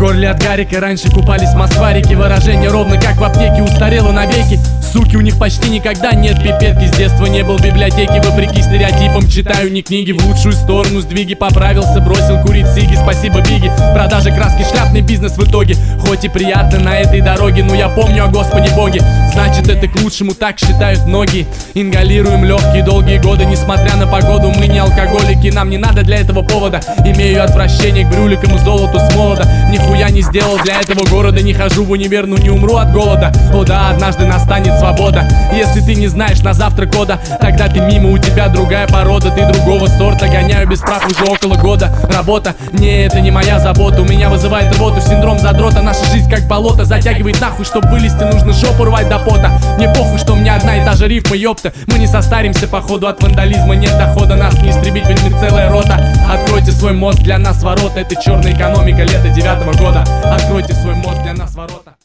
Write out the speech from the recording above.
горле от гарика, раньше купались москварики. Выражение ровно как в аптеке, устарело навеки. Суки, у них почти никогда нет пипетки. С детства не был в библиотеке, вопреки стереотипам. Читаю не книги, в лучшую сторону сдвиги. Поправился, бросил курить сиги, спасибо Биги. Продажи краски, шляпный бизнес в итоге. Хоть и приятно на этой дороге, но я помню о Господе Боге. Значит это к лучшему, так считают многие. Ингалируем легкие долгие годы, несмотря на погоду. Мы не алкоголики, нам не надо для этого повода. Имею отвращение к брюликам и золоту с молода. Нихуя не сделал для этого города. Не хожу в универ, ну не умру от голода. О да, однажды настанет свобода. Если ты не знаешь на завтра кода, тогда ты мимо, у тебя другая порода. Ты другого сорта, гоняю без прав уже около года. Работа, не, это не моя забота. У меня вызывает рвоту синдром задрота. Наша жизнь как болото, затягивает нахуй. Чтоб вылезти, нужно жопу рвать до пота. Мне похуй, что у меня одна и та же рифма, ёпта. Мы не состаримся походу, от вандализма нет дохода. Нас не истребить, ведь мы целая рота. Откройте свой мозг, для нас ворота. Это черная экономика лета 9-го года. Откройте свой мозг, для нас ворота.